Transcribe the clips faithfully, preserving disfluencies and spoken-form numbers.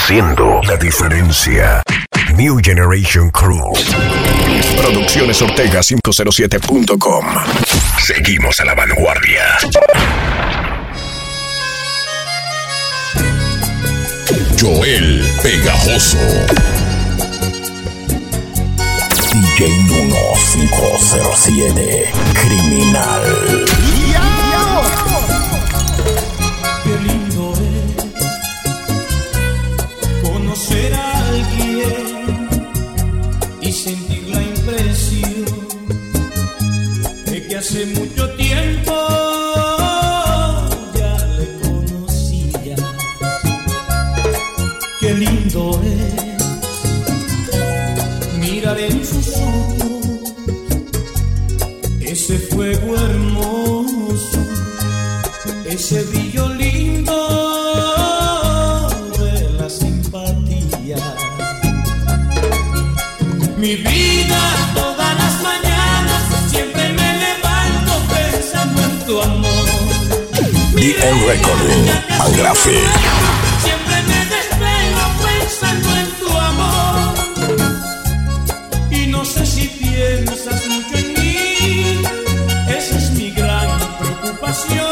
haciendo la diferencia. New Generation Crew. Producciones Ortega cinco cero siete punto com. Seguimos a la vanguardia. Joel Pegajoso. D J uno cinco cero siete. Criminal. Qué lindo es conocer a alguien y sentir la impresión de que hace mucho tiempo ya le conocía. Qué lindo es mirar en sus ojos ese fuego hermoso, ese brillo lindo de la simpatía. Mi vida todas las mañanas siempre me levanto pensando en tu amor. D M Recording and Graphic. Siempre me despego pensando en tu amor. Y no sé si piensas mucho en mí, esa es mi gran preocupación.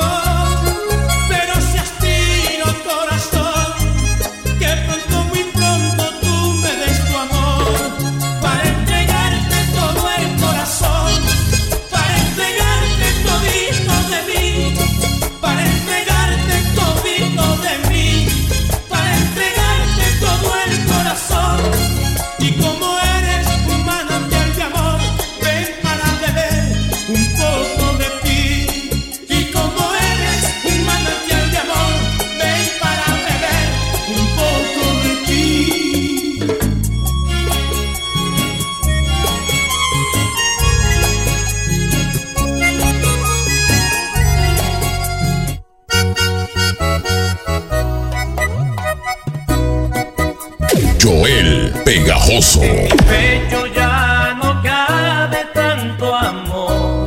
Joel Pegajoso. En mi pecho ya no cabe tanto amor,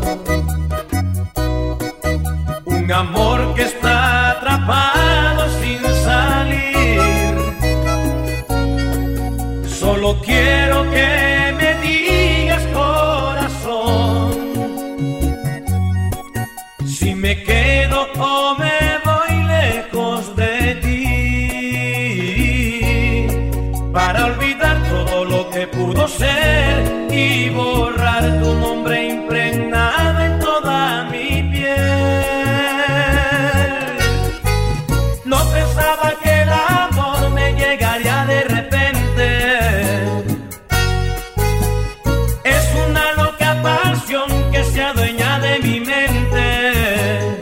un amor que está atrapado sin salir. Solo quiero que me digas, corazón, si me quedo o me voy lejos de ti, para olvidar todo lo que pudo ser y borrar tu nombre impregnado en toda mi piel. No pensaba que el amor me llegaría de repente. Es una loca pasión que se adueña de mi mente.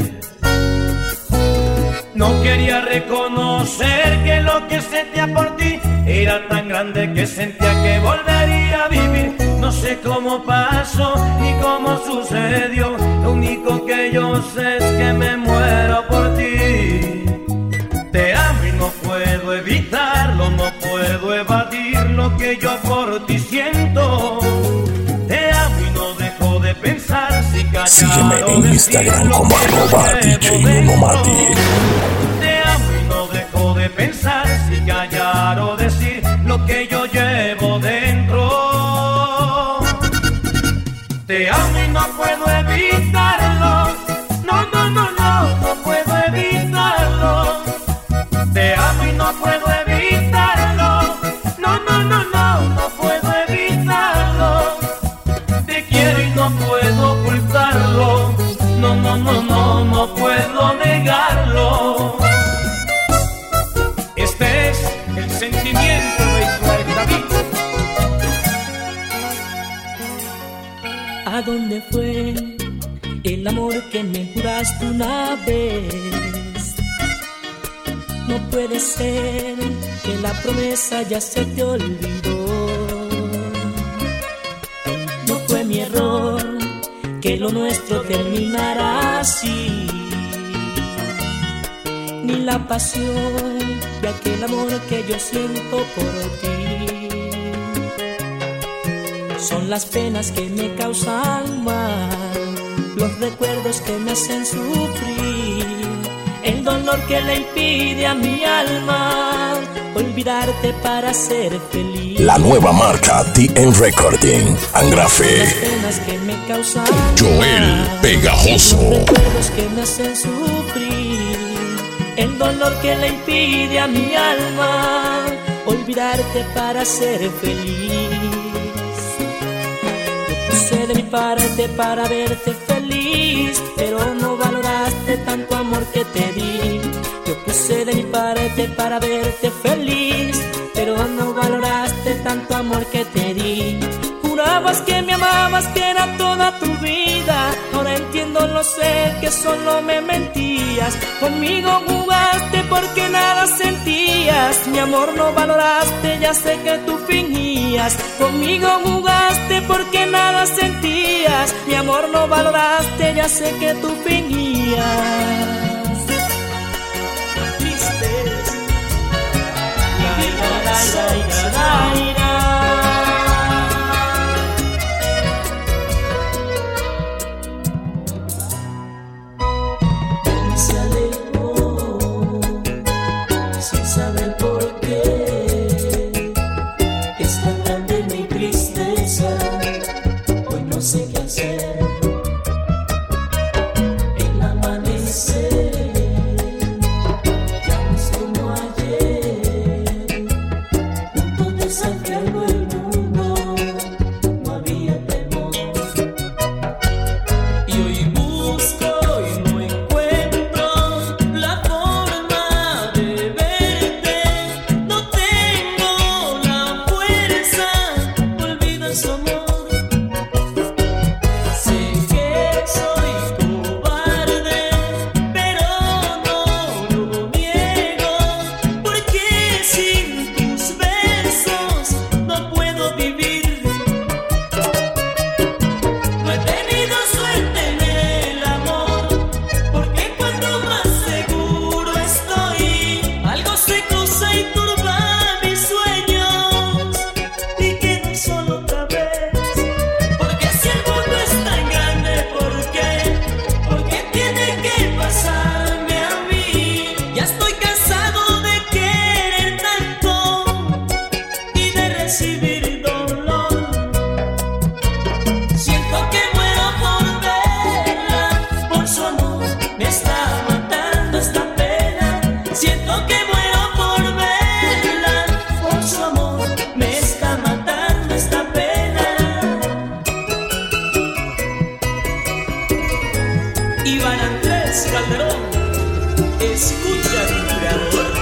No quería reconocer que lo que sentía por ti era tan grande que sentía que volvería a vivir. No sé cómo pasó ni cómo sucedió. Lo único que yo sé es que me muero por ti. Te amo y no puedo evitarlo, no puedo evadir lo que yo por ti siento. Te amo y no dejo de pensar si callar. Sígueme en Instagram como arroba D J uno Mati. Te amo y no dejo de pensar si callar o decir lo que yo llevo dentro. Te amo y no puedo evitarlo. No, no, no, no, no puedo evitarlo. Te amo y no puedo evitarlo. No, no, no, no, no puedo evitarlo. Te quiero y no puedo ocultarlo. No, no, no, no, no puedo negarlo. Este es el sentimiento de Israel David. ¿A dónde fue el amor que me juraste una vez? No puede ser que la promesa ya se te olvidó. No fue mi error que lo nuestro terminara así, ni la pasión de aquel amor que yo siento por ti. Son las penas que me causan mal, los recuerdos que me hacen sufrir, el dolor que le impide a mi alma olvidarte para ser feliz. La nueva marca T N Recording, Angrafe. Las penas que me causan Joel Pegajoso. Los recuerdos que me hacen sufrir, el dolor que le impide a mi alma olvidarte para ser feliz. Yo puse de mi parte para verte feliz, pero no valoraste tanto amor que te di. Yo puse de mi parte para verte feliz, pero no valoraste tanto amor que te di. Jurabas que me amabas, que era toda tu vida. Ahora entiendo, lo sé, que solo me mentías. Conmigo jugaste porque nada sentías. Mi amor no valoraste, ya sé que tú fingías. Conmigo jugaste porque nada sentías. Mi amor no valoraste, ya sé que tú fingías. Se alejó sin saber por qué. Es tan grande mi tristeza, hoy no sé qué hacer. El amanecer ya no es como ayer. Juntos desafiando el mundo, no había temor. Y hoy busco y no encuentro la forma de verte. No tengo la fuerza, olvida su amor. Sé que soy cobarde, pero no lo niego, porque sin tus besos no puedo vivir. No he tenido suerte en el amor, porque cuando más seguro estoy, algo se cruza y turba mis sueños. Y quedo solo otra vez, porque si el mundo es tan grande, ¿por qué? Porque tiene que pasarme a mí. Ya estoy cansado de querer tanto y de recibir dolor. Siento que muero por verla, por su amor me está matando esta pena. Siento que muero por verla, por su amor me está matando esta pena. Iván Andrés Calderón, escucha a tu creador.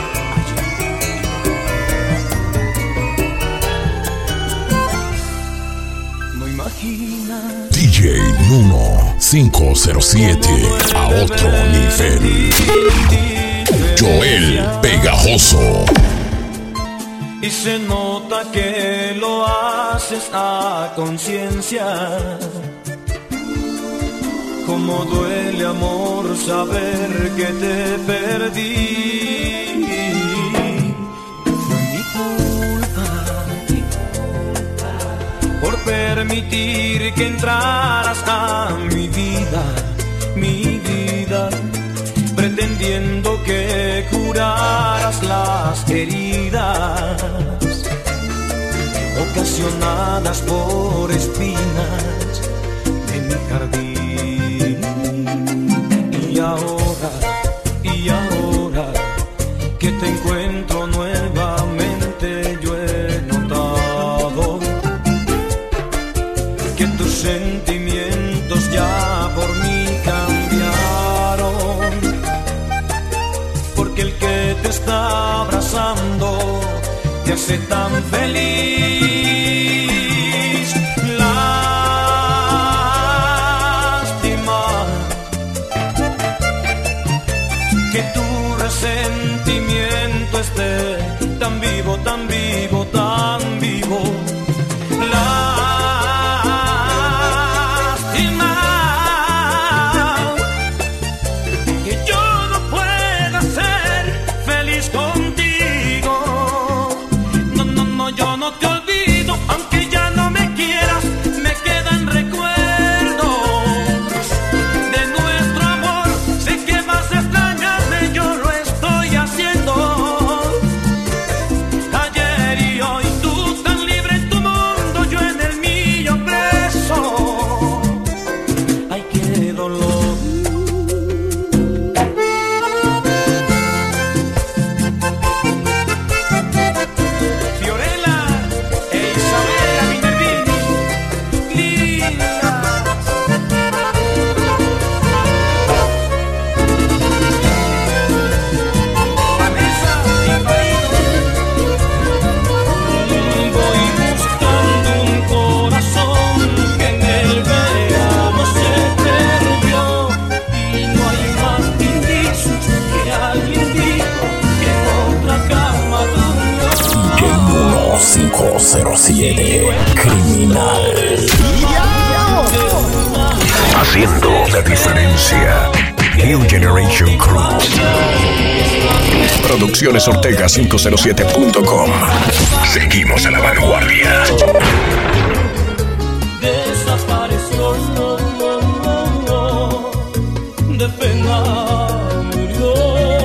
No imaginas D J Nuno cinco cero siete, a otro nivel. Joel Pegajoso. Y se nota que lo haces a conciencia. Como duele, amor, saber que te perdí. Fue mi culpa por permitir que entraras a mi vida, mi vida, pretendiendo que curaras las heridas ocasionadas por espinas de mi jardín. Y ahora, y ahora que te encuentro nuevamente, yo he notado que tus sentimientos ya por mí cambiaron, porque el que te está abrazando te hace tan feliz. Lástima que tu resentimiento esté tan vivo, tan vivo, tan vivo. Lástima que yo no pueda ser feliz contigo. No, no, no, yo no te olvido, aunque ya no me quieras, me quedan recuerdos de nuestro amor. Sé que vas a extrañarme, yo lo estoy haciendo. cinco cero siete Criminal. Haciendo la diferencia. New Generation Crew. Producciones Ortega cinco cero siete punto com. Seguimos a la vanguardia. Desapareció, de pena murió,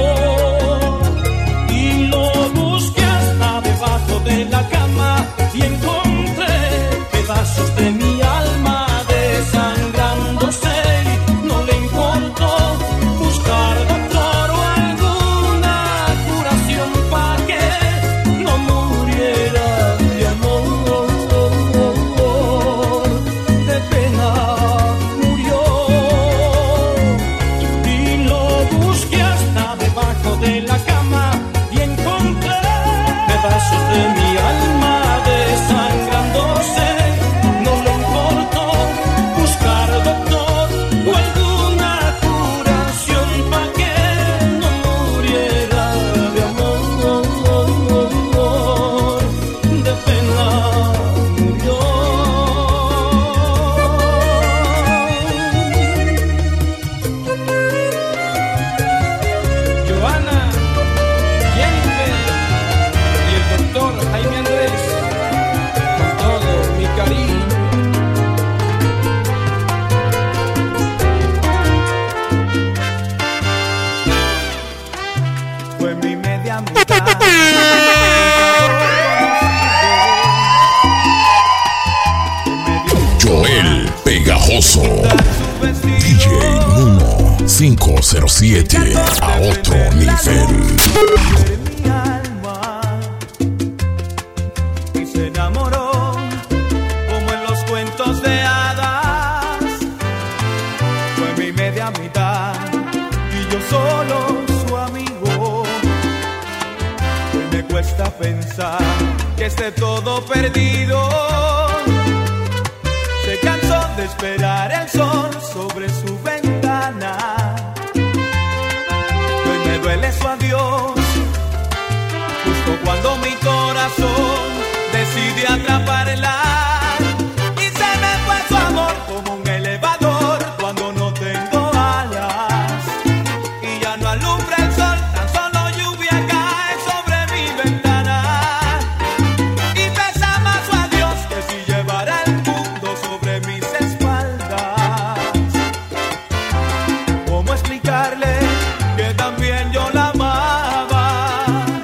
y lo busqué hasta debajo de la cama y encontré pedazos de mi alma desangrándose. No le importó buscar doctor o alguna curación para que no muriera de amor. De pena murió, y lo busqué hasta debajo de la cama y encontré pedazos de mi alma desangrándose. No le importó buscar doctor o alguna curación para que no muriera de amor. De pena murió. Joana, Jennifer y el doctor Jaime Andrés, con todo mi cariño. Fue mi media mitad. Joel Pegajoso. D J Nuno cinco cero siete. A otro nivel. De mi alma y se enamoró como en los cuentos de hadas. Fue mi media mitad y yo solo su amigo. Hoy me cuesta pensar que esté todo perdido. Se cansó de esperar el sol sobre su ventana. Hoy me duele su adiós, justo cuando mi corazón decide atraparla. Y se me fue su amor como un elevador cuando no tengo alas. Y ya no alumbra el sol, tan solo lluvia cae sobre mi ventana. Y pesa más su adiós que si llevara el mundo sobre mis espaldas. ¿Cómo explicarle que también yo la amaba?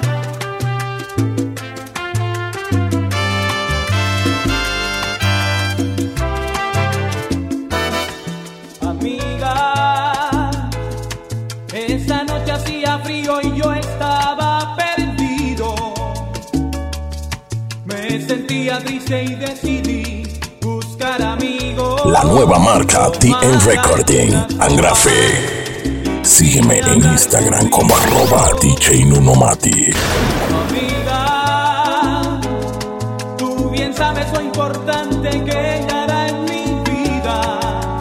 Amiga, esa noche hacía frío y yo estaba perdido. Me sentía triste y decidí buscar amigos. La nueva marca T N Recording. Angrafe. Sígueme en Instagram como arroba D J Nunomati. Amiga, tú bien sabes lo importante que ella era en mi vida.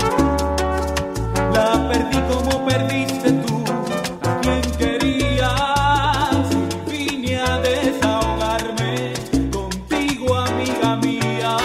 La perdí como perdiste tú, a quien querías. Y vine a desahogarme contigo, amiga mía.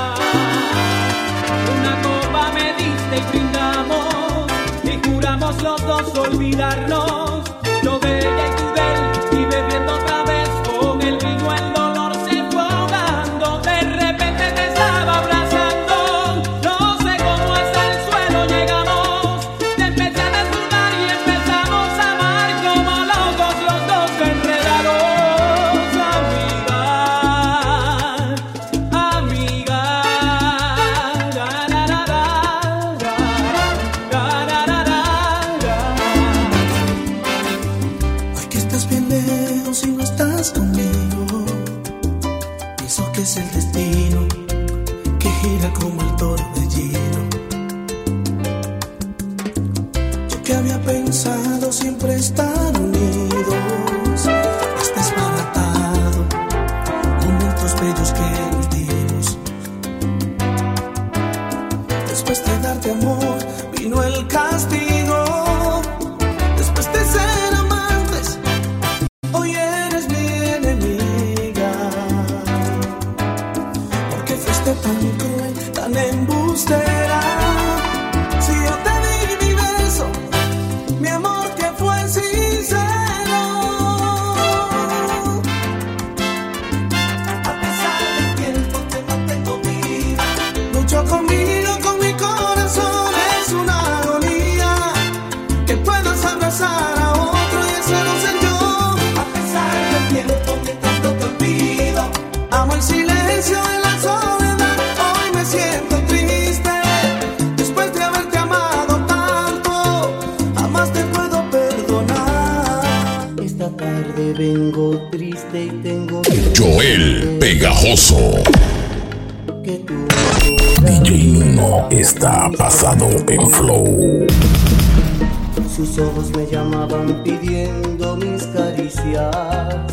Una copa me diste y brindamos, y juramos los dos olvidarnos. Yo de ella y tú de él, y bebiendo otra vez con el vino el dolor se fue ahogando. De repente te estaba abrazando, no sé cómo hasta el suelo llegamos. Te empecé a desnudar y empezamos a amar como locos los dos enredados. Amiga, amiga, ra, ra, ra, ra, ra, ra, ra, ra, ra. Hoy que estás bien lejos y no estás conmigo, pienso que es el destino que gira como el torbellino. Yo que había pensado siempre estar unidos, hasta desbaratado momentos bellos que nos dimos. Después de darte amor vino el castigo. Después de ser amantes, hoy eres mi enemiga. Joel Pegajoso. D J Nuno está pasado en flow. Sus ojos me llamaban pidiendo mis caricias.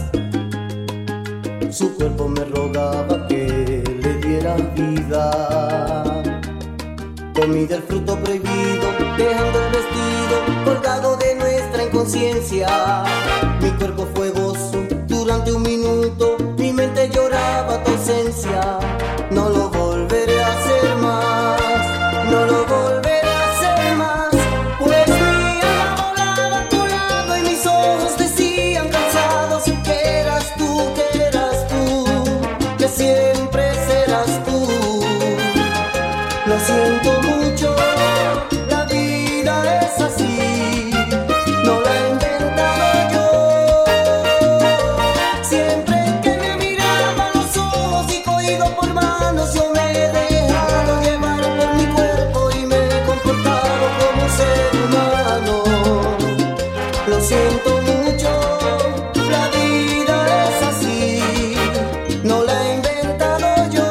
Su cuerpo me rogaba que le diera vida. Comí del fruto prohibido, dejando el vestido colgado de nuestra inconsciencia. Mi cuerpo fue gozo durante un minuto, mi mente lloraba tu ausencia. No lo volveré a hacer más, no lo volveré a hacer más. Pues mi alma volaba a tu lado y mis ojos decían cansados que eras tú, que eras tú, que siempre serás tú. Lo siento mucho, la vida es así, no la he inventado yo. Siempre que me miraba a los ojos y cogido por manos, yo me he dejado llevar por mi cuerpo y me he comportado como ser humano. Lo siento mucho, la vida es así, no la he inventado yo.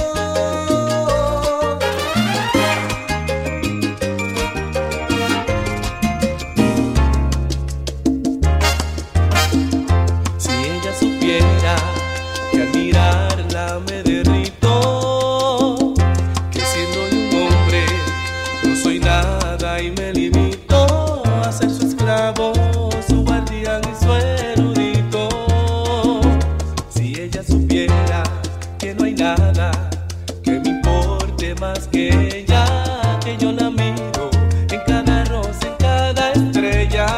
Que al mirarla me derrito, que siendo un hombre no soy nada y me limito a ser su esclavo, su guardián y su erudito. Si ella supiera que no hay nada que me importe más que ella, que yo la miro en cada rosa, en cada estrella.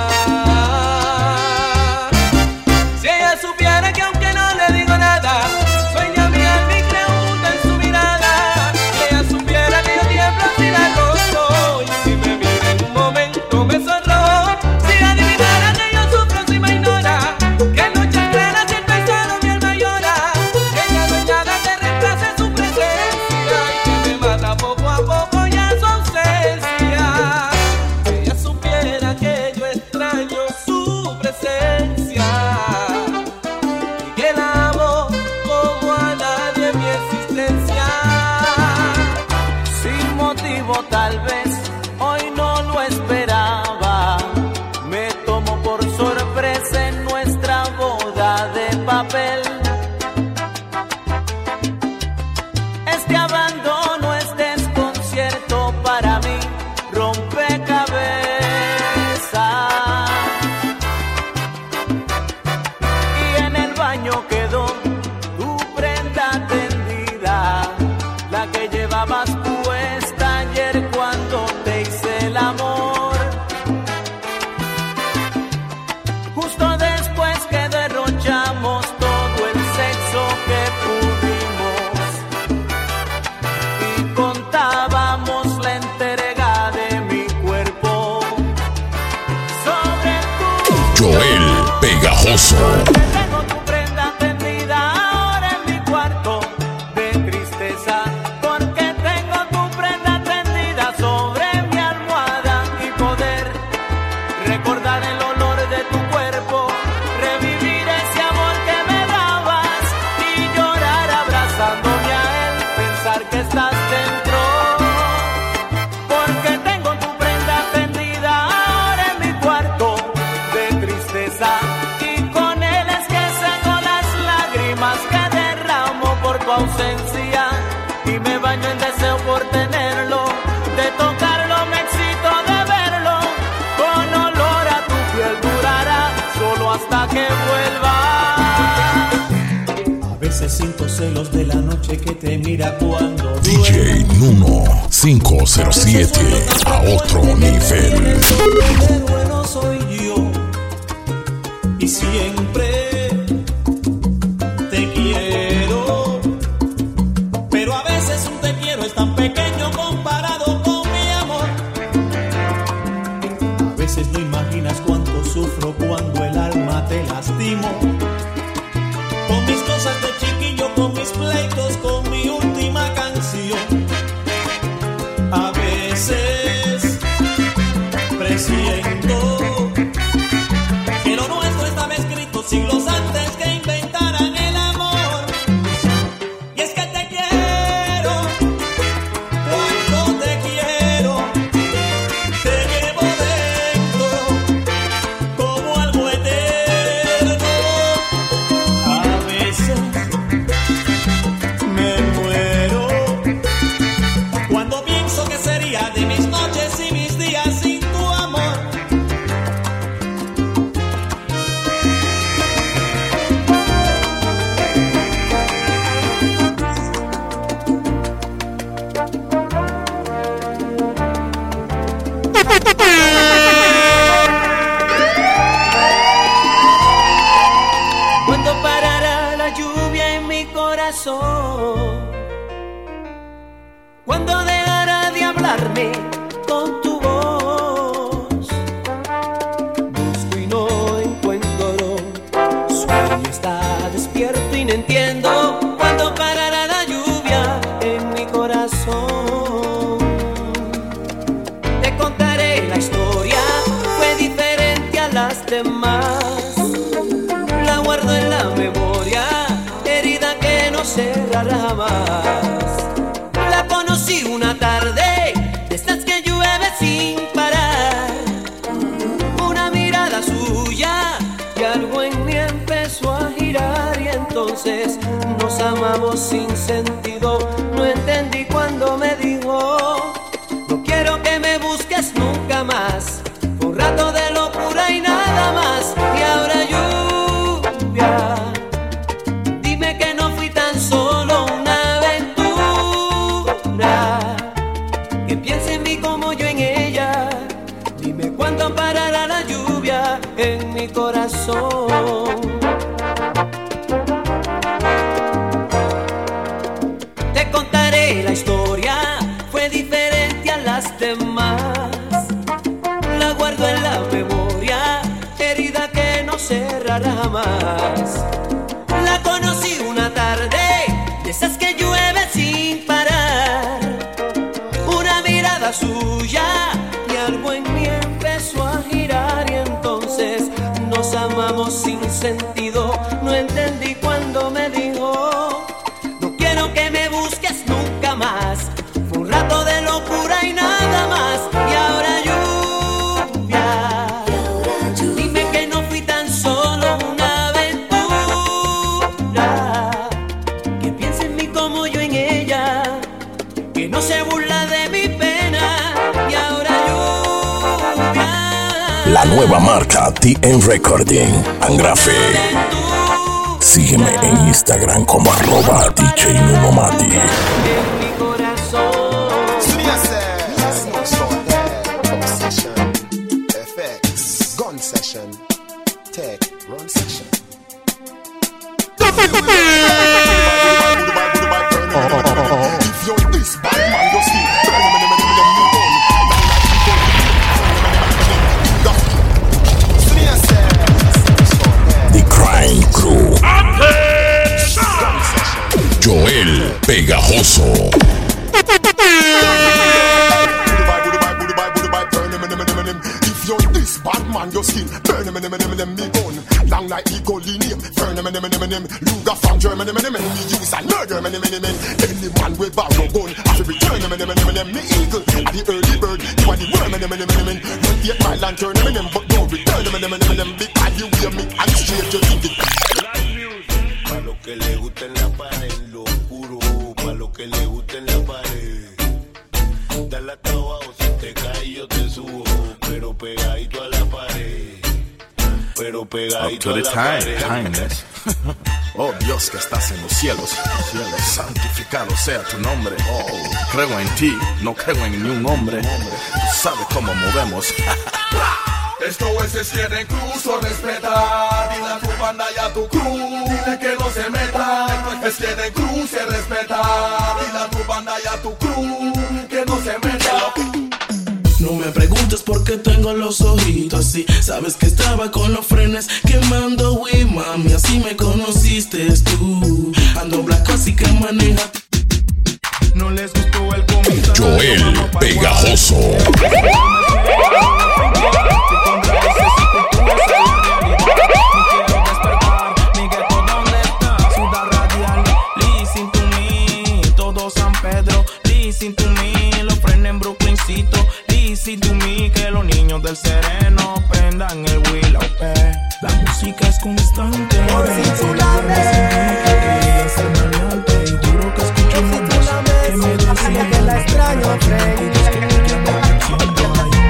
Si ella supiera que aunque no le digo nada, sueña mi alma y creo en su mirada. Si ella supiera que yo tiemblo si la rozo, y si me mira en un momento me sonrojo. Si adivinara que yo sufro si me ignora, que en noches claras siento y solo mi alma llora, que ya no hay nada que reemplace su presencia y que me mata poco a poco ya su ausencia. Si ella supiera que yo extraño su presencia, que la amo como a nadie en mi existencia. Sin motivo tal vez, hoy no lo esperaba. Me tomó por sorpresa en nuestra boda de papel. Este abandono, este desconcierto para mí, rompecabezas. Y en el baño quedó tu prenda tendida, la que llevabas puesta ayer cuando te hice el amor. Justo después que derrochamos todo el sexo que pudimos y contábamos la entrega de mi cuerpo sobre tu Joel Pegajoso. tengo tu prenda tendida ahora en mi cuarto de tristeza, porque tengo tu prenda tendida sobre mi almohada y poder recordar el olor de tu cuerpo, revivir ese amor que me dabas y llorar abrazándome a él, pensar que estás dentro. Porque tengo tu prenda tendida ahora en mi cuarto de tristeza, y con él es que seco las lágrimas que derramo por tu ausencia, y me baño en deseo por tenerlo, de tocarlo me excito de verlo, con olor a tu piel durará solo hasta que vuelva. A veces siento celos de la noche que te mira cuando D J Nuno cinco cero siete a otro nivel. Qué bueno soy yo y siempre te quiero, pero a veces un te quiero es tan pequeño comparado con mi amor. A veces no imaginas cuánto sufro cuando el alma te lastimo, con mis cosas de chiquillo, con mis pleitos, con mi última canción. A veces presiento que lo nuestro estaba escrito siglos antes que inventaran el corazón. ¿Cuándo dejará de hablarme con tu voz? Busco y no encuentro, sueño está despierto y no entiendo cuándo parará la lluvia en mi corazón. Te contaré la historia, fue diferente a las demás. La guardo en la memoria, herida que no cerrará jamás. La conocí una tarde, de estas que llueve sin parar. Una mirada suya y algo en mí empezó a girar. Y entonces nos amamos sin sentido. No entendí cuando me dijo: no quiero que me busques nunca más. Fue un rato de locura y nada más. Y ahora lluvia, dime que no fui tan solo una aventura. Que piense en mí como yo en ella. Dime cuándo parará la lluvia en mi corazón. Te contaré la historia, fue diferente a las demás. La guardo en la memoria, herida que no cerrará jamás. La conocí una tarde, de esas que llueve sin parar. Una mirada suya y algo en mí empezó a girar. Y entonces nos amamos sin sentido. No entendí cuando me dijo: no quiero que me busques nunca más. Fue un rato de locura y nada más. Y ahora lluvia, dime que no fui tan solo una aventura. Que piense en mí como yo en ella, que no se burla de mi pena. Y ahora lluvia, La nueva marca T N Recording, Angrafe. Sígueme en Instagram como arroba D J Nunomati. en mi corazón. F X, gun session, tech, run session. If you're this bad man, you're still The Crime Crew. Joel Pegajoso. If you're this bad man, your skin burn him, him, him, him, me gun long like Ecolinium. Burn him, him, him, him, him. Luger from Germany, him, him, him. Me use and murder him, him, him, him. Any man with borrow gun, I should return him, him, him, him, him. Me eagle, and the early bird, you are the worm, him, him, him, him. Don't get my lantern, him, him, but don't return him, him, him, him. Because you hear me and straight to the Pa' lo que le gusta en la pared, lo oscuro. Pa' lo que le gusta en la pared. Dale hasta abajo, si te caes yo te subo. Pero pegadito a la pared. Pero pegadito a la pared. Kindness. Oh Dios que estás en los cielos, cielos, santificado sea tu nombre. Oh, creo en ti, no creo en ningún hombre. Tú sabes cómo movemos. Esto es izquierda incluso respetar. Dile a tu banda y a tu crew, dile que no se meta. Esto es izquierda incluso respetar. Dile a tu banda y a tu crew, que no se meta. No me preguntes por qué tengo los ojitos así. Sabes que estaba con los frenes quemando, wey, mami, así me conociste tú. Ando blanco así que maneja. No les gustó el comentario. Joel Pegajoso. Listen to me, todo San Pedro. Listen to me, los frenes en Brooklyncito. Listen to me, que los niños del Sereno prendan el Willow P. La música es constante. Por si tú la ves, quería ser maleante y duro que escucho una voz que me decía que la extraño, Freddy.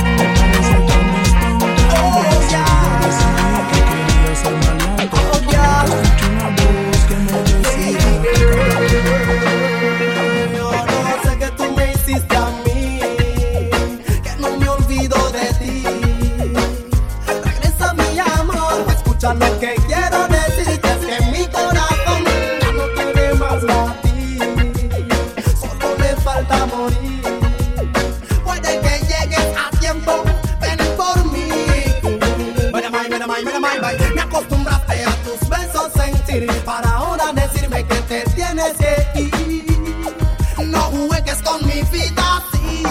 decirme que te tienes que ir. No juegues con mi vida así.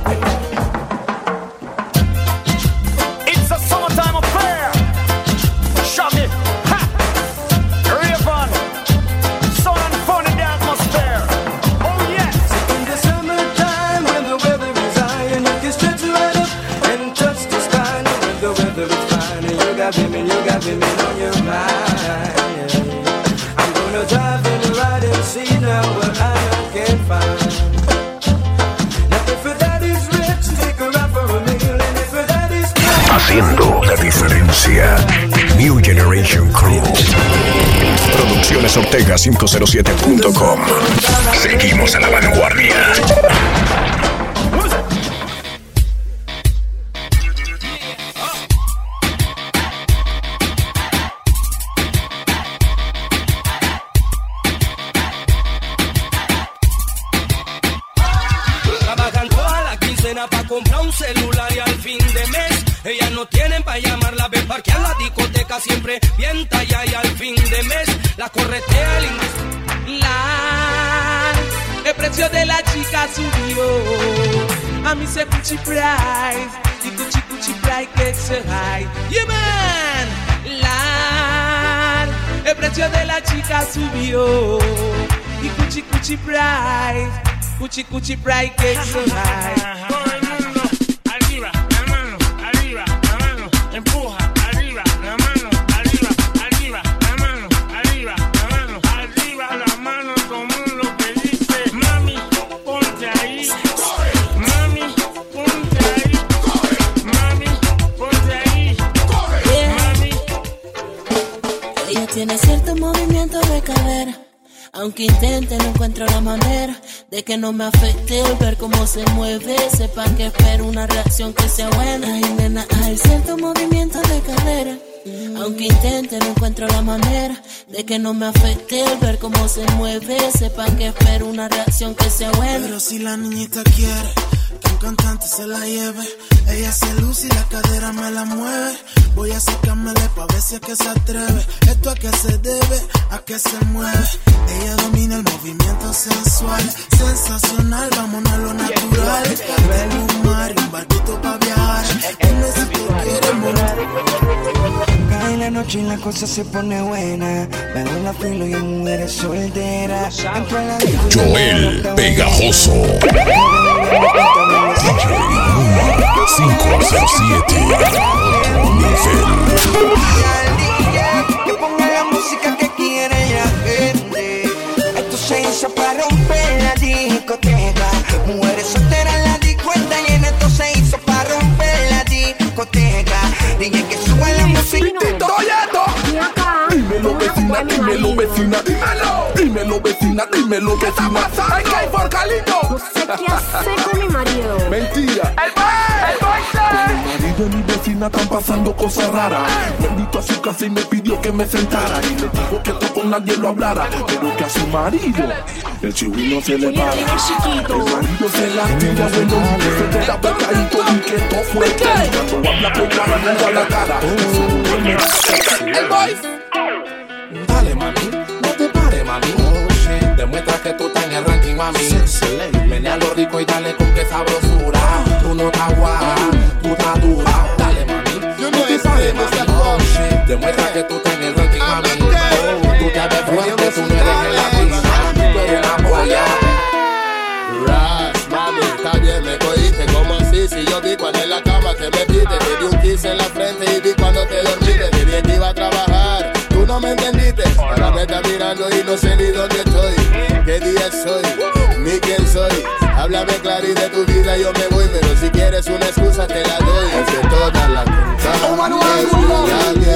It's a summertime affair. Shaggy, ha, Raven, sun and fun in the atmosphere. Oh yes. In the summertime when the weather is high and you can stretch right up and touch the sky. And when the weather is fine and you got women, you got women on your mind. I'm gonna drive and ride and see now what I can find. Now if your daddy's rich, take her out for a meal, and if your daddy's Haciendo la diferencia. New Generation Crew. Producciones Ortega cinco cero siete punto com. Seguimos a la vanguardia. Trabajan toda la quincena pa' comprar un celular y al fin de mes ellas no tienen pa' llamarla, ven parquear la discoteca siempre bien talla y al fin de mes la corretea el inglés. La, el precio de la chica subió, a mí se Gucci price, y Gucci Gucci price gets so high. Yeah man, la, el precio de la chica subió, y Gucci Gucci price, Gucci Gucci price gets so high. Arriba, la mano, arriba, la mano, empuja, arriba, la mano, arriba, arriba, la mano, arriba, la mano, arriba, la mano, como lo que dice, mami, ponte ahí, mami, ponte ahí, mami, ponte ahí, mami. Ella tiene cierto movimiento de cadera. Aunque intente, no encuentro la manera de que no me afecte el ver cómo se mueve. Sepan que espero una reacción que sea buena. Ay, nena, hay cierto movimiento de cadera. Aunque intente, no encuentro la manera de que no me afecte el ver cómo se mueve. Sepan que espero una reacción que sea buena. Pero si la niñita quiere que un cantante se la lleve, ella se luce y la cadera me la mueve. Voy a sacármele pa' ver si es que se atreve. Esto a que se debe, a que se mueve. Ella domina el movimiento sensual, sensacional, vámonos a lo natural. Tengo un mar y un barquito pa' viajar. Dime si tú quieres morir. Cae la noche y la cosa se pone buena. Bailo la filo y en mujeres solteras. Joel Pegajoso. D J Luma cinco cero siete. Otro nivel. Que ponga la música que quiere la gente. Esto se hizo para romper la discoteca. Mujeres solteras en la discuenta y en esto se hizo para romper la discoteca. Dije que suba la música. Dímelo vecina, dímelo vecina, dímelo. Dímelo vecina, dímelo vecina. ¡Ay, que hay por Calito! No sé qué hacer con mi marido. Mentira. El boy, el boy. Mi marido y mi vecina están pasando cosas raras. Me invitó a su casa y me pidió que me sentara. Y le dijo que esto con nadie lo hablara. Pero que a su marido el chihuino se le para. El marido se la tira de los que se te da pecadito y que todo fue cuando habla con cara, mira la cara. El boy. Dale mami, no te pares mami. Demuestra que tú estás en el ranking mami. Menea lo rico y dale con que sabrosura. Tú no estás guapa, tú estás dura. Dale mami, no te pares mami. Demuestra que tú estás en el ranking mami. Tú te ves fuerte, tú no eres gelatina. Tú eres una polla. Ras, mami, está bien, me cogiste. ¿Cómo así? Si yo vi cuando en la cama te metiste. Te di un kiss en la frente y vi cuando te dormiste. Te vi que iba a trabajar, tú no me entendiste. Ahora me estás mirando y no sé ni dónde estoy. ¿Qué día soy? Ni quién soy. Háblame claro y de tu vida yo me voy. Pero si quieres una excusa te la doy. Es que todas las cosas que bien, bien, bien,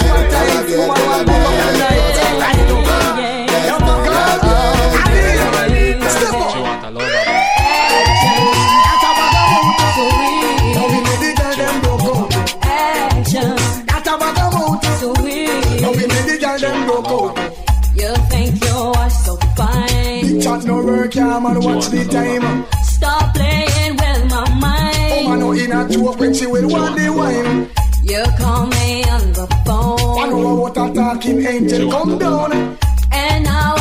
You think you are so fine. Big chat no work, yeah, man, watch the time. Stop playing with my mind. Oh, man, no in a joke when she will want the wine. You call me on the phone. I know what a talking angel come down. And now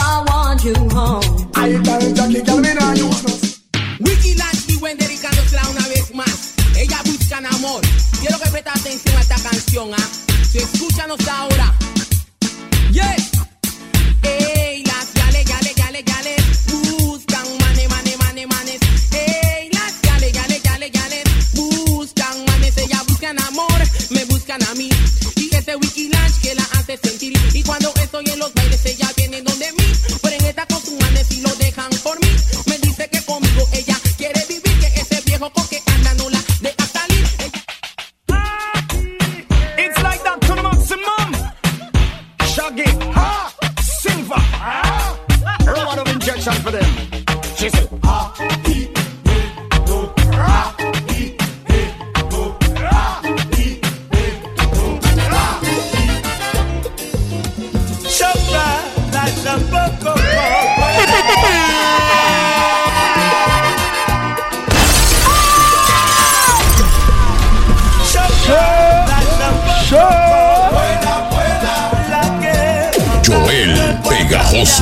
manos ahora. Yeah. Ey, las gales, gales, gales, gales buscan mane, mane, mane, manes. Ey, las gales, gales, gales, gales buscan manes. Ellas buscan amor, me buscan a mí. Y ese wiki lunch que la hace sentir. Y cuando estoy en los bailes, ellas vienen donde mí. Pero en esta con sus manes y lo dejan por mí. Me dice que conmigo ella quiere vivir. Que ese viejo con que anda no la deja salir. It's like that to the maximum. Shaggy, ha, Silver, ha, a lot of injection for them. She said, ha, he, he, go, ha, he, he, go, ha, he, he, go, ha, he. Chopin, like the Boko Joel Pegajoso.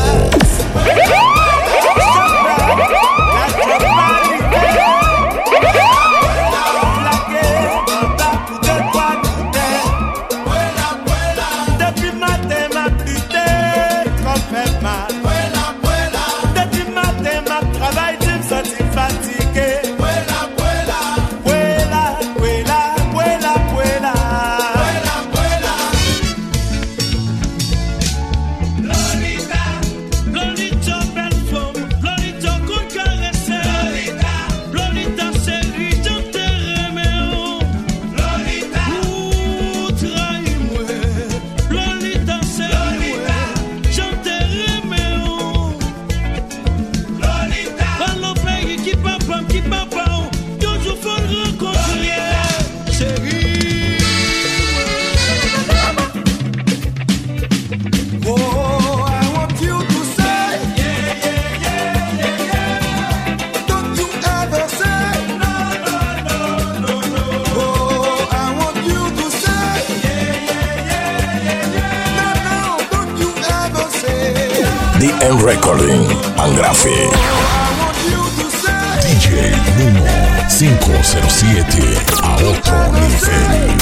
D M Recording and Graphic. D J Nuno cinco cero siete a otro nivel.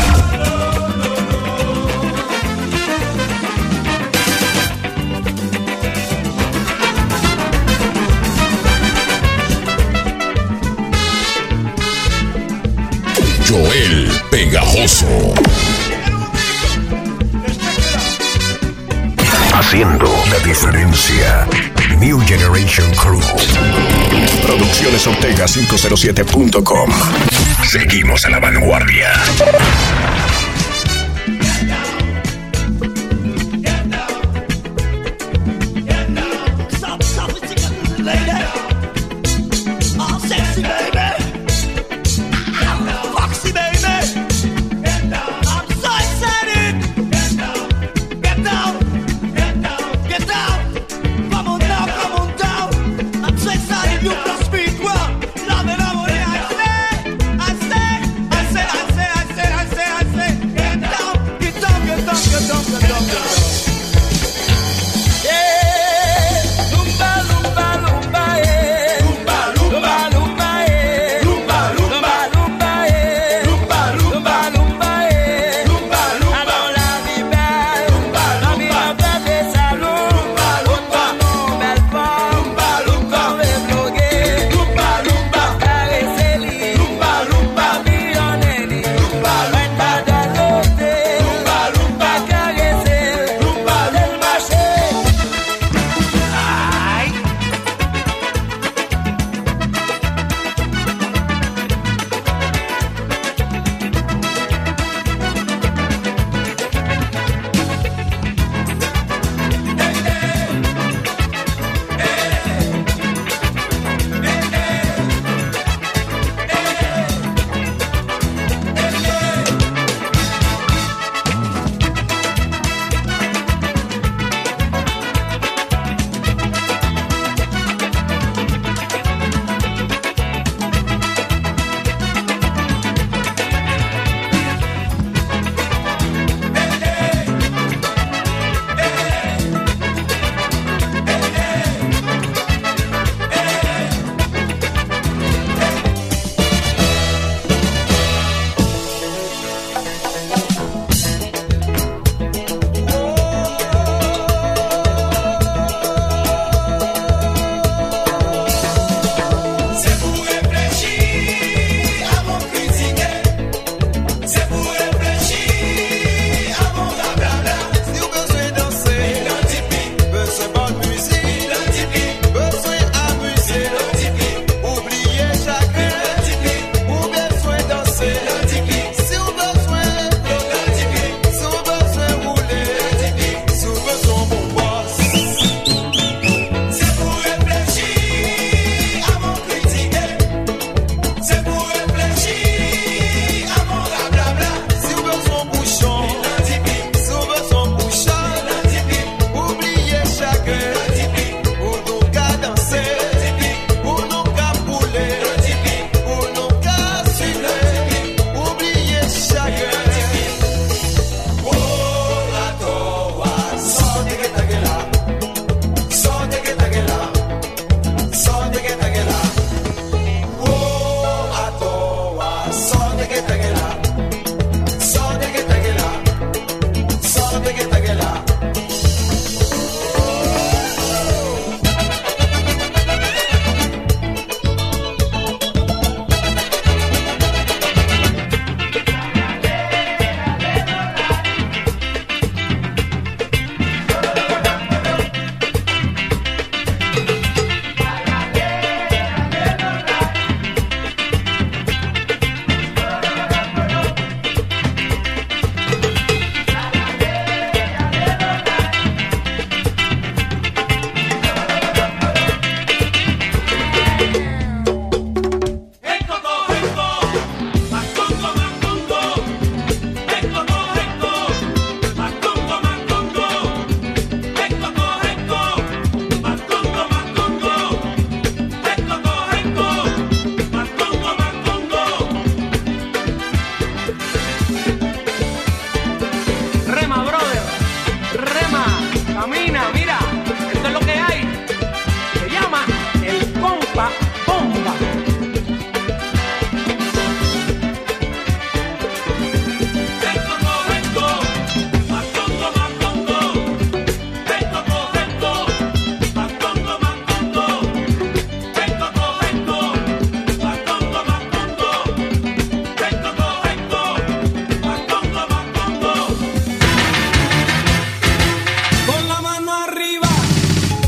Joel Pegajoso. Haciendo la diferencia. New Generation Crew. Producciones Ortega cinco cero siete punto com. Seguimos a la vanguardia. I say, I say, I say, I say, I say.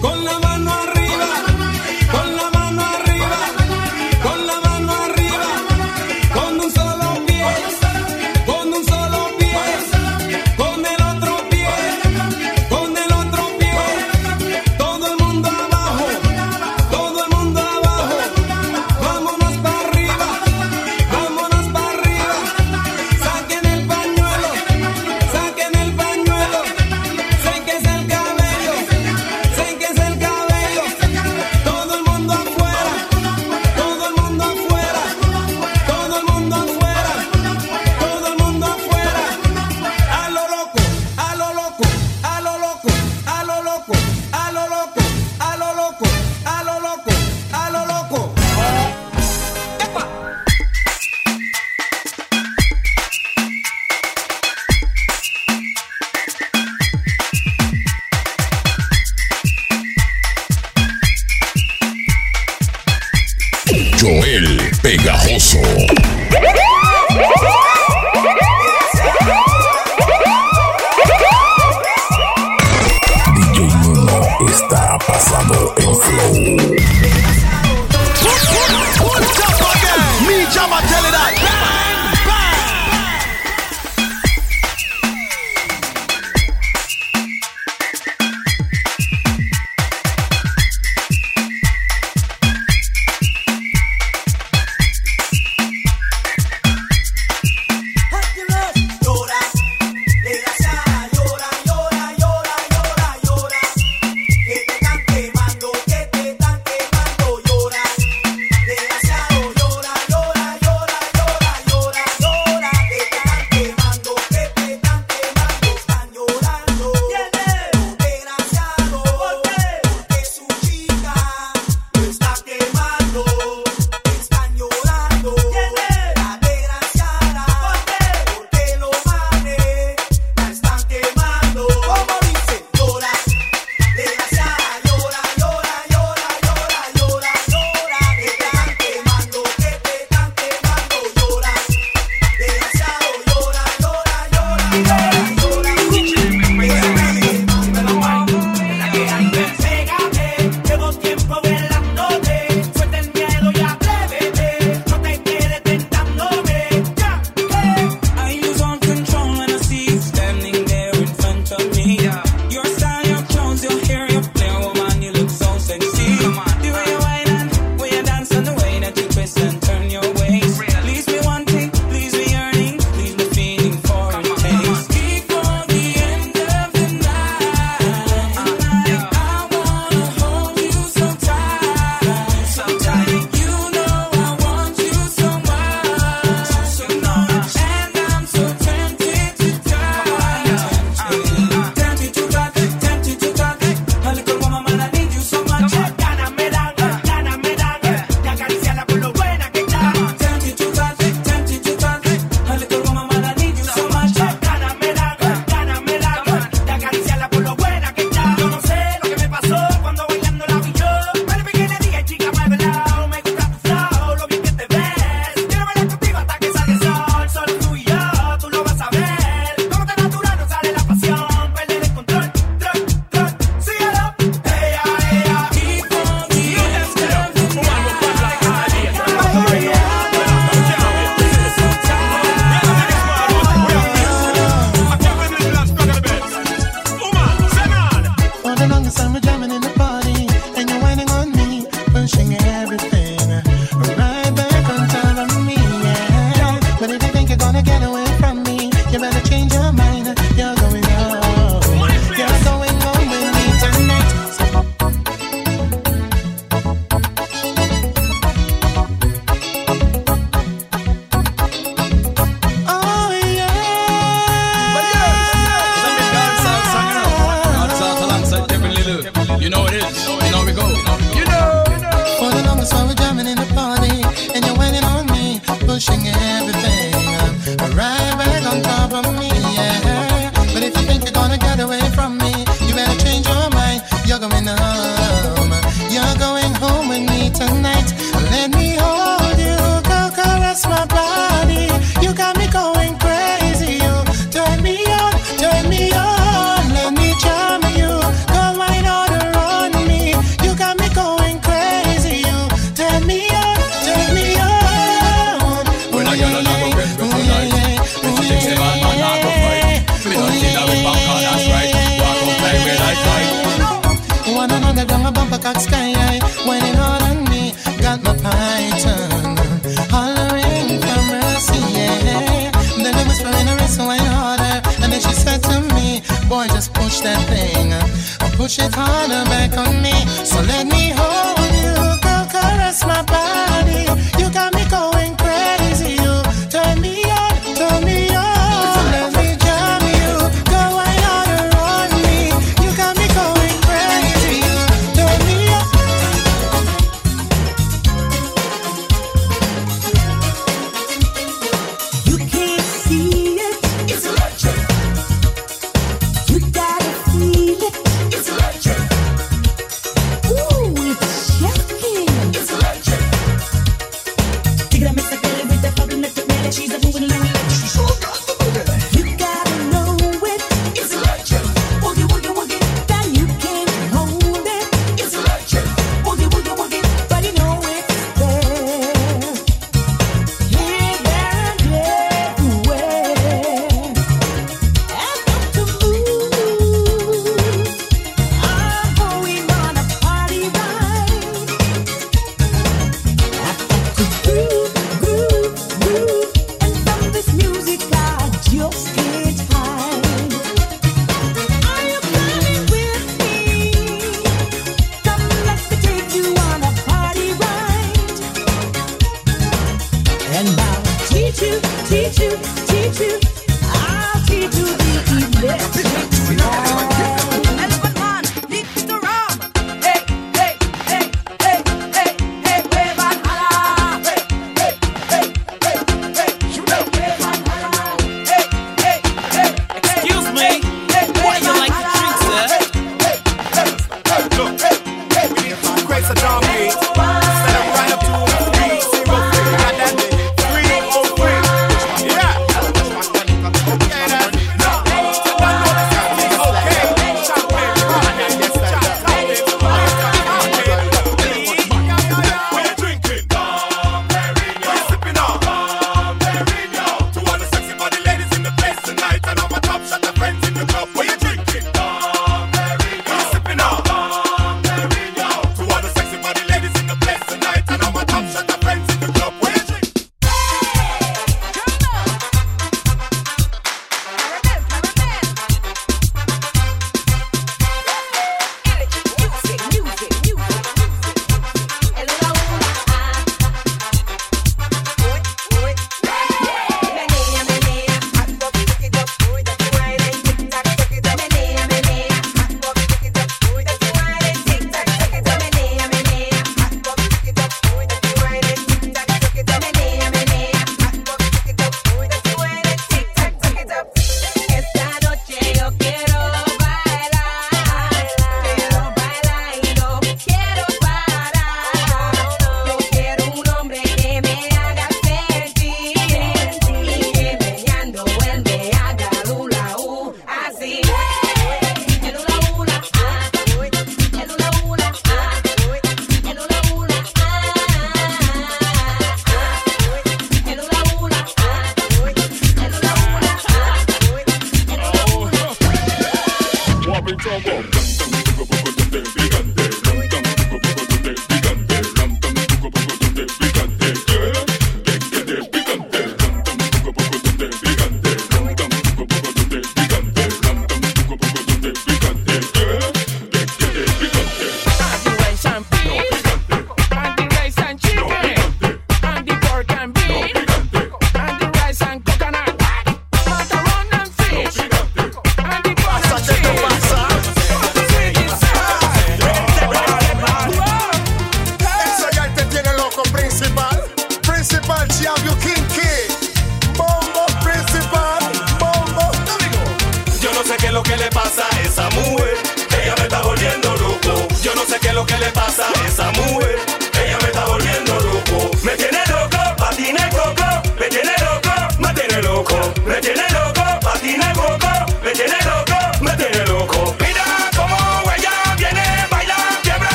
con la mano arriba, con la mano arriba, con la mano arriba, con un solo pie, con un solo pie, con el otro pie, con el otro pie, todo el mundo abajo, todo el mundo abajo, vámonos para arriba, vámonos para arriba, saquen el pañuelo, saquen el pañuelo, séquese el cabello, séquese el cabello, todo el mundo afuera, todo el mundo afuera, todo el mundo afuera, todo el mundo afuera, a lo loco, a lo loco, a lo loco, a lo loco, a lo loco, a lo loco, a lo loco, a lo loco. ¡Epa! Joel Pegajoso. D J Nuno está pasado en flow. Me Jama tell it that. Lloras, desgraciada, llora, llora, llora, llora, llora. Que te están quemando, que te están quemando. bumper cock sky high, whining hard on me. Got my python hollering for mercy, yeah. Then I whisper in her ear, so wine harder. And then she said to me, boy, just push that thing, push it harder back on me. So let me hold you, girl, caress my body. You got me going crazy, you turn me on, turn me on. Let me jam you, go wine harder on me. You got me going crazy, you turn me on. You can't see it, it's electric. You gotta feel it, it's electric. Ooh, it's shocking, it's electric. Take it and mix it with the fucking electric man. She's a moving along electric. She's so got the boogie. You gotta know it, it's electric. Woogie woogie woogie, that you can't hold it, it's electric. Woogie woogie woogie, but you know it's there. Here, there, and everywhere. And up to move. I'm going on a party ride. I've got to groove, groove, groove. And from this music I just can't hide. Are you coming with me? Come, let me take you on a party ride. And I'll teach you, teach you, teach you. I'll teach you the electric Elephant man, lick the rum. Hey, hey, hey, hey, hey, hey, wave and holla. Hey, hey, hey, hey, hey, shoot up, wave and holla. Hey, hey, hey, Excuse me, what do you like to drink, sir? We need two crates of John Beat. Set up right up to three zero three. Got that three oh three. Yeah. Okay, that's no. I know this got me okay. Champagne, yes, sir. We're drinking Dom Perignon. We're sipping on Dom Perignon. To all the sexy body ladies in the place tonight, and all my top shot the friends in the club. We're drinking Dom Perignon. We're sipping on Dom Perignon. To all the sexy body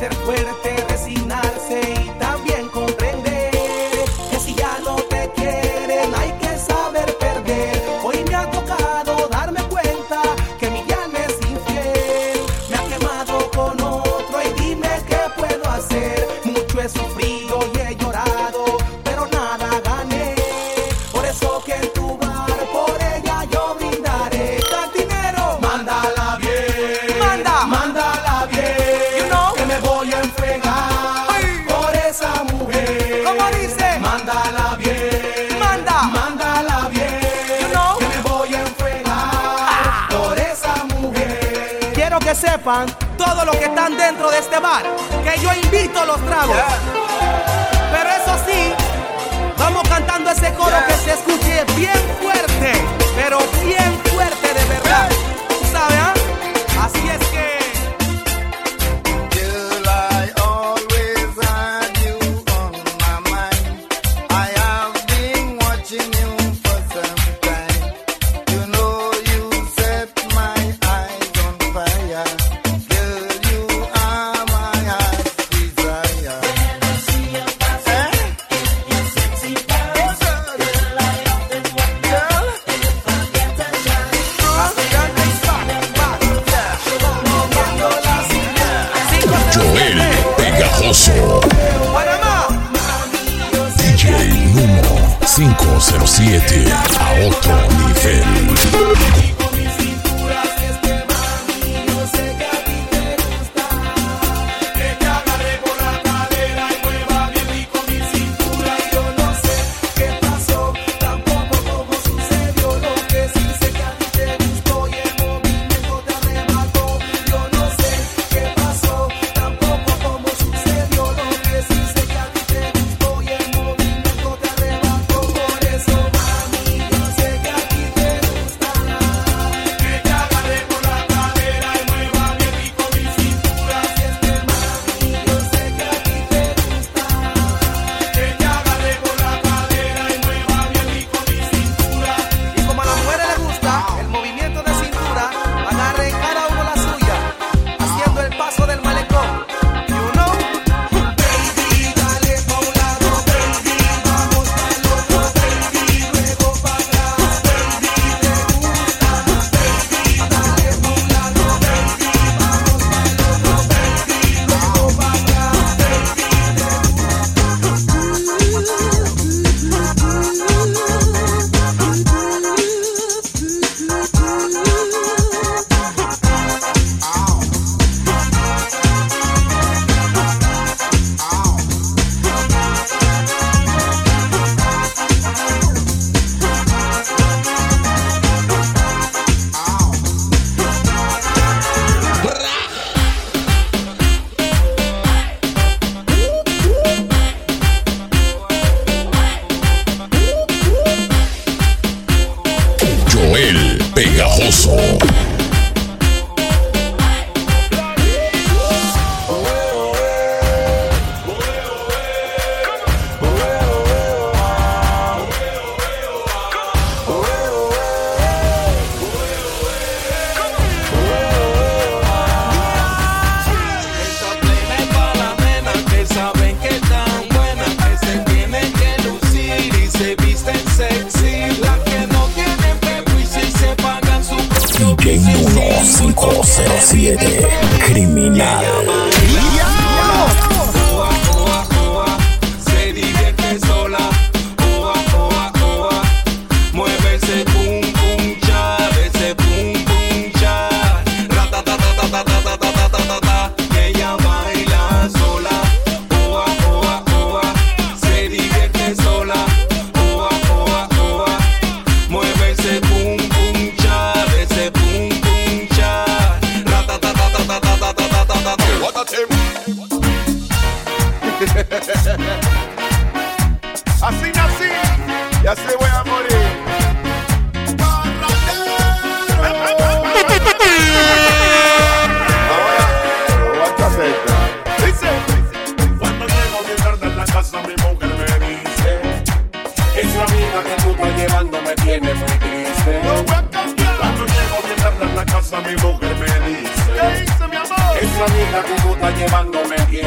ser fuerte, resignarse y también comprender que si ya no te quieren hay que saber perder. Hoy me ha tocado darme cuenta que mi ya no es infiel, me ha quemado con otro y dime qué puedo hacer. Mucho he sufrido y he llorado, pero nada gané, por eso que en tu bar por ella yo brindaré. Cantinero, mándala bien, manda, mándala bien, you know, que me voy a enfregar hey. Por esa mujer. ¿Cómo dice? Mándala bien, manda, mándala bien, you know, que me voy a enfregar ah. Por esa mujer. Quiero que sepan todos los que están dentro de este bar que yo invito los tragos, yeah. Pero eso sí, vamos cantando ese coro yeah. Que se escuche bien fuerte, pero bien fuerte de verdad, yeah. ¿Sabes? ¿Eh? Así es que D J número cinco cero siete a otro nivel. Pegajoso. D J uno cinco cero siete Criminal. Se divierte sola. Oa, oa, oa. Mueve ese pum pum cha, ese pum pum cha. Ratatatatatatatatatatata. Ella baila sola. Oa, oa, oa. Se divierte sola. Oa, oa, oa. Mueve ese pum pum cha, ese pum pum cha. Ratatatatatatatatatatata. What a team. Así nací y así voy a morir. Dice, cuando llego bien tarde en la casa mi mujer me dice, esa amiga que tú estás llevando me tiene muy triste. Cuando llego bien tarde en la casa mi mujer me dice, ¿qué dice mi amor? Esa amiga que tú estás llevando me tiene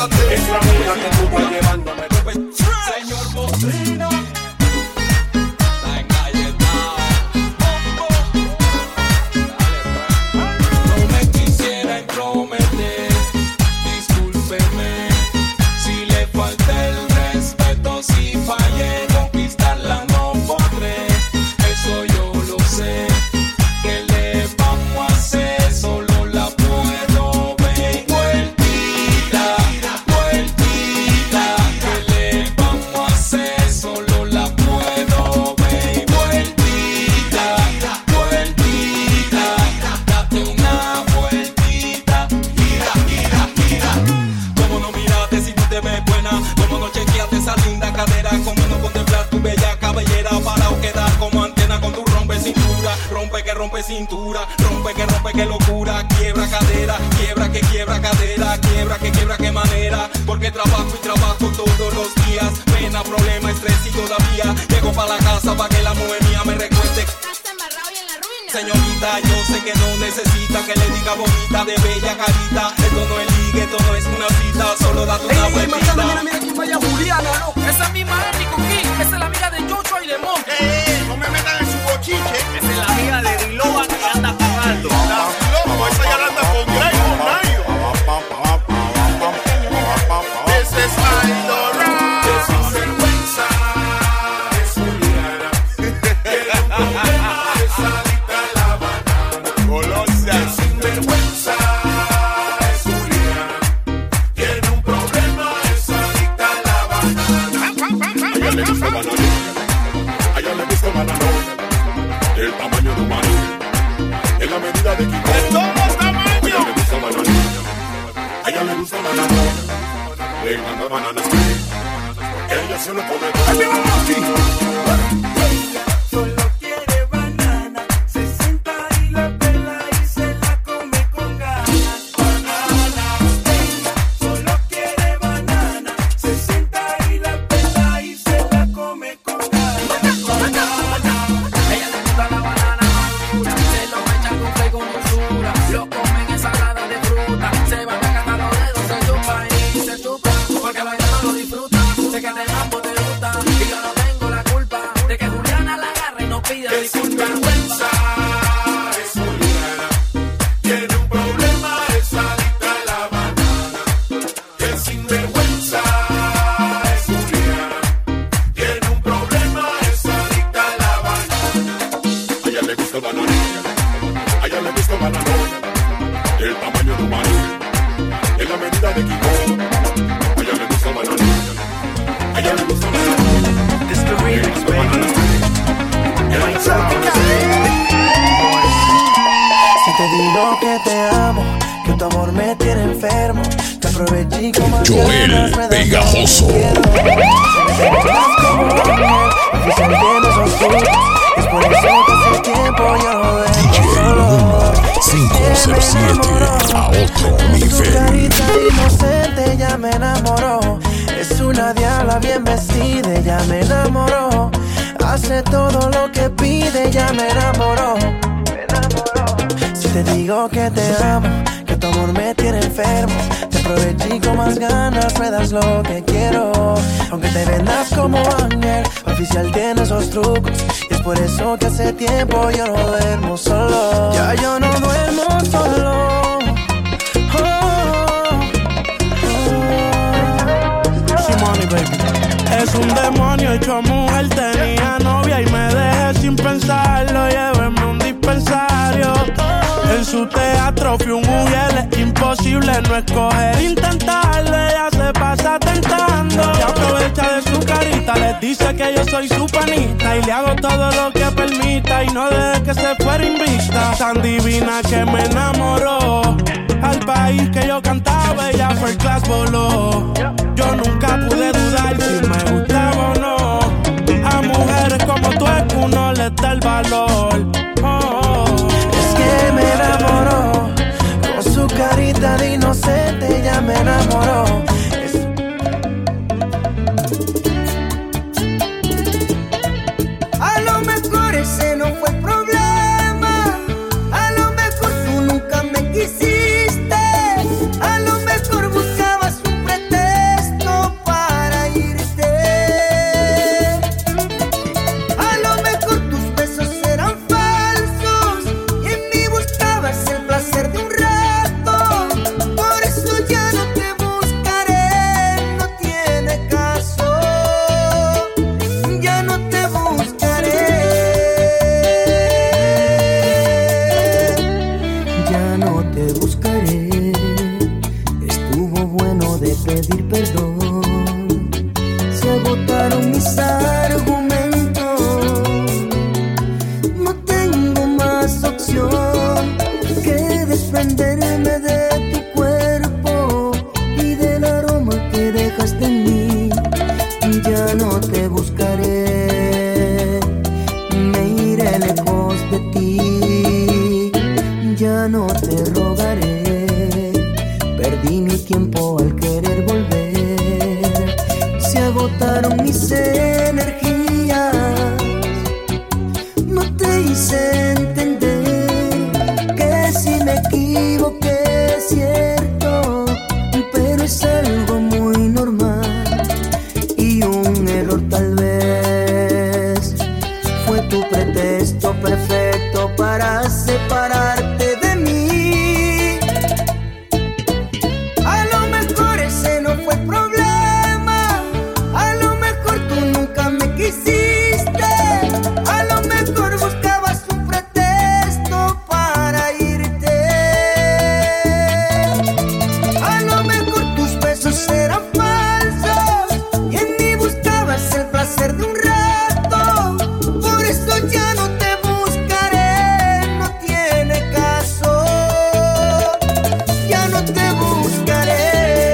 Es la mía que tú vas llevándome. Señor Potrino. No me quisiera entrometer. Discúlpeme si le falta el respeto. Si fallé, conquistarla no podré. Eso yo lo sé. ¿Qué le vamos a hacer? Solo la puedo ver. Vueltita, vueltita. ¿Qué le vamos a hacer? Solo la puedo ver. Vueltita, vueltita. Date una vueltita. Gira, gira, gira. Cómo no mirarte si tú te ves buena. Cómo no chequeaste esa linda cadera. Cómo no contemplar tu bella cabellera. Para o quedar como antena con tu rompe cintura. Rompe que rompe cintura. Rompe que rompe que locura. Quiebra cadera. Quiebra que quiebra cadera. Quiebra que quiebra que manera. Porque trabajo y trabajo todos los días. Pena, problema, estrés y todavía llego para la casa para que la mujer mía me recuerde. Señorita, yo sé que no necesita que le diga bonita de bella carita. Esto no es ligue, esto no es una cita. Solo date una vueltita. Mira, mira quién vaya Juliana, loco. Esa misma es mi Coquín. Esa es la amiga de Joshua y de Monte. Eh, no me metan en su bochiche. Esa es la amiga de Diloba que anda pagando. Loco, esa ya la anda con Gray con Nayo. This is Aidora. De sinvergüenza es Juliana. Tiene un problema, es adicta a la banana. Golosa. De sinvergüenza es Juliana. Tiene un problema, es adicta a la banana. A ella le gusta bananita. A ella le gusta bananona. El tamaño de un maní. En la medida de Kiko. De todos los tamaños. A ella le gusta bananita. A ella le gusta bananona. Le encanta banana split. Ella se lo come todo. Solo quiere banana, se sienta y la pela y se la come con ganas. Banana, ella solo quiere banana, se sienta y la pela y se la come con ganas. Banana. Ella le gusta la banana madura. Se lo echa con fe con dulzura. Lo come en ensalada de fruta. Se van a gastar los dedos, se chupa y se chupa. Porque bailando lo disfruta. Sé que te amo, te gusta. Y yo no tengo la culpa de que Juliana la agarre y no pida Que disculpas. sinvergüenza es Juliana. Tiene un problema, es adicta a la banana. Que sinvergüenza es Juliana. Tiene un problema, es adicta a la banana. A ella le gusta bananita. A ella le gusta bananona. El tamaño de un maní. En la medida de Kiko. A ella le gusta bananita. A ella le gusta bananona. Le gusta banana split. Ella se lo come Si te digo que te amo, que tu amor me tiene enfermo, te aproveché como Joel ganas, me das Pegajoso. lo que quiero. Serás como ángel, oficial que no sos tú. Es por eso que hace tiempo yo lo dejo solo. cinco cero siete a otro Tu nivel. carita inocente ya me enamoró. Es una diabla bien vestida, ya me enamoró. Hace todo lo que pide, ya me enamoró. Si te digo que te amo, que tu amor me tiene enfermo, te aproveché con más ganas, me das lo que quiero. Aunque te vendas como ángel, oficial tiene esos trucos. Y es por eso que hace tiempo yo no duermo solo. Ya yo no duermo solo. Es un demonio hecho mujer, tenía novia y me dejé sin pensarlo. Lléveme un dispensario. En su teatro fui un mujer, es imposible no escoger. Intentarlo, ella se pasa tentando. Y aprovecha de su carita, les dice que yo soy su panita. Y le hago todo lo que permita y no deje que se fuera invicta. Tan divina que me enamoró. Al país que yo cantaba, ella first class voló. Yo nunca pude dudar si me gustaba o no. A mujeres como tú es que uno les da el valor. Oh. Es que me enamoró, con su carita de inocente ya me enamoró. Es... A lo mejor ese no fue el problema. A lo mejor tú nunca me quisiste. A lo mejor buscabas un pretexto. pretexto perfecto para separarte de mí. A lo mejor ese no fue el problema, a lo mejor tú nunca me quisiste, a lo mejor buscabas un pretexto para irte, a lo mejor tus besos eran falsos y en mí buscabas el placer de un rato, por eso ya no te buscaré, no tiene caso, ya no te buscaré.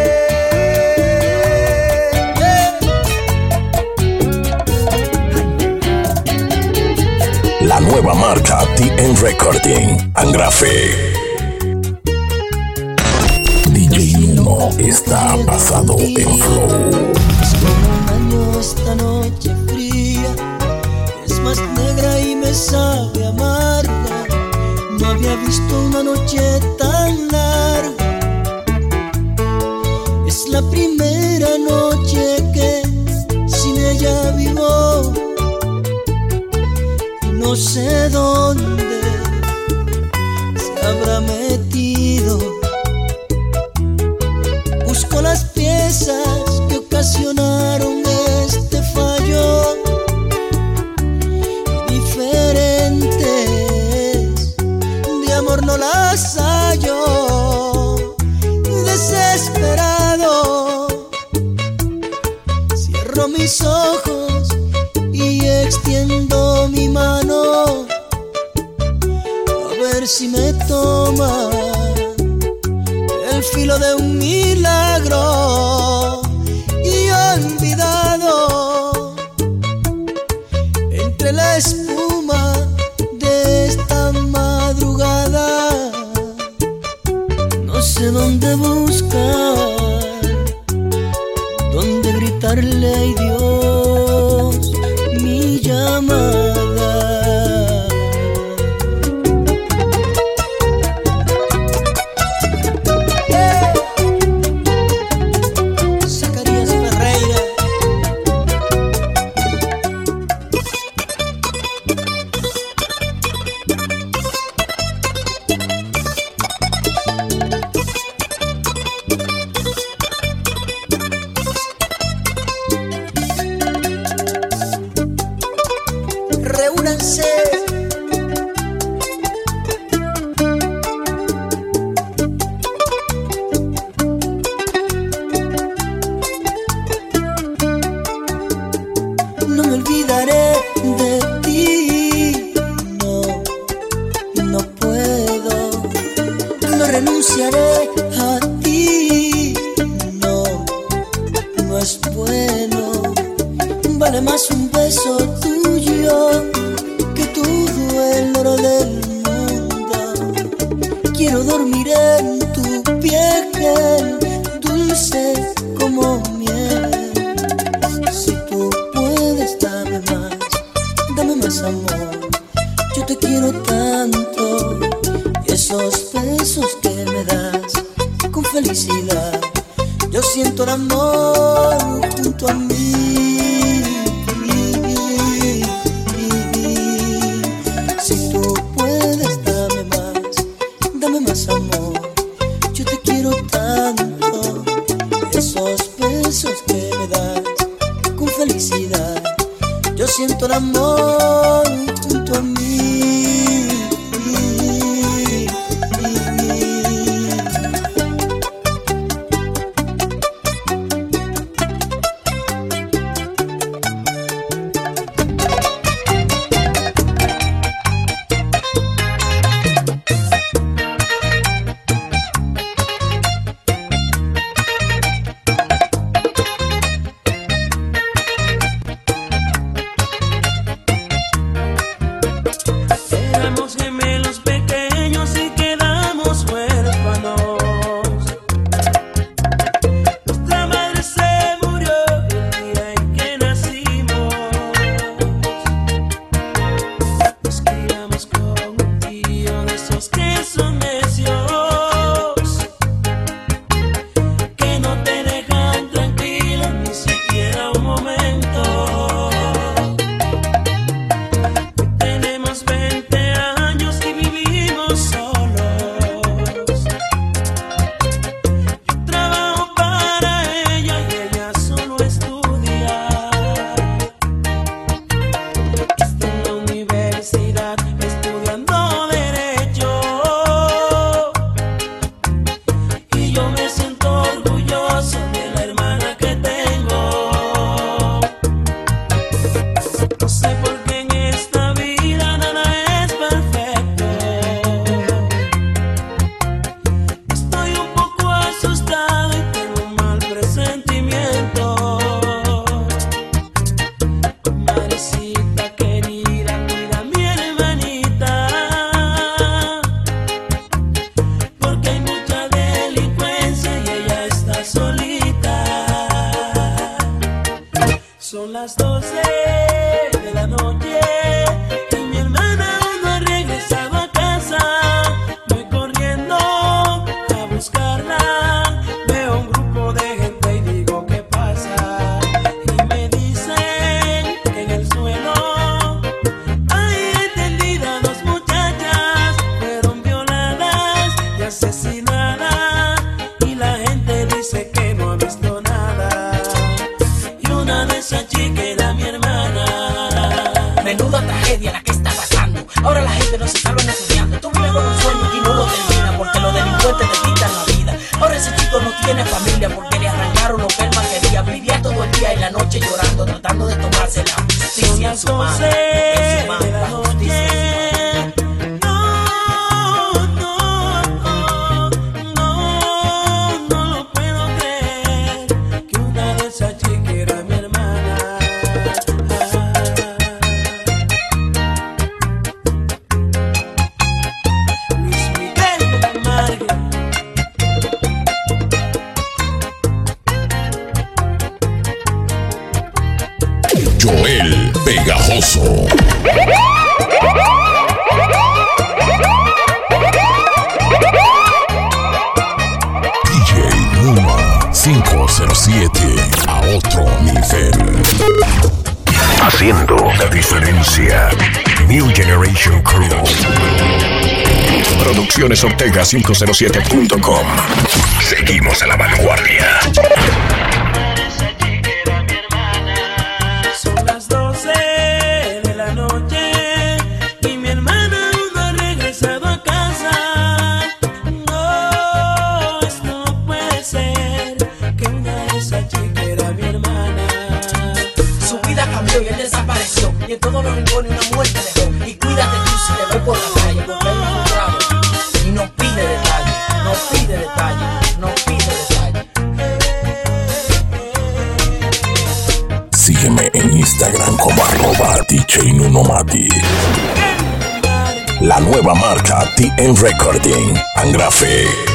La nueva marca T N Recording, Angrafe. D J Nuno está pasado en flow. Es como un año esta noche fría, es más negra y me sabe amarga. No había visto una noche tan larga. Es la primera noche que sin ella vivo. Y no sé dónde se habrá metido. Busco las piezas que ocasionaron este fallo, diferentes, de amor no las hallo, desesperado, cierro mis ojos y extiendo mi mano, a ver si me toma el filo de un milagro, y olvidado entre la espuma de esta madrugada. No sé dónde buscar, dónde gritarle a Dios mi llamada. Reúnanse. No me olvidaré de ti, no, no puedo, no renunciaré a ti, no, no es bueno, vale más un beso tuyo que todo el oro del mundo. Quiero dormir en tu piel, dulce como miel. Si tú puedes, dame más, dame más amor. Yo te quiero tanto, y esos besos que me das con felicidad, yo siento el amor junto a mí. Si tú puedes, dame más, dame más amor. Yo te quiero tanto, esos besos que me das con felicidad, yo siento el amor junto a mí. tragedia la que está pasando. Ahora la gente no se salva estudiando. Tú vives con un sueño y no lo termina porque los delincuentes te quitan la vida. Ahora ese chico no tiene familia porque le arrancaron lo que él más quería. Vivía todo el día y la noche llorando, tratando de tomarse la justicia en su mano. En su mano, la justicia en su mano. Joel Pegajoso. D J Numa cinco cero siete a otro nivel. Haciendo la diferencia. New Generation Crew. Producciones Ortega cinco cero siete punto com. Seguimos a la vanguardia. Y en todos los rincones una muerte dejó. Y cuídate tú si te ves por la calle, porque hay un bravo y no pide detalle, no pide detalle, no pide detalle. Sígueme en Instagram como arroba D J Nunomati. La nueva marca T N Recording, Angrafe.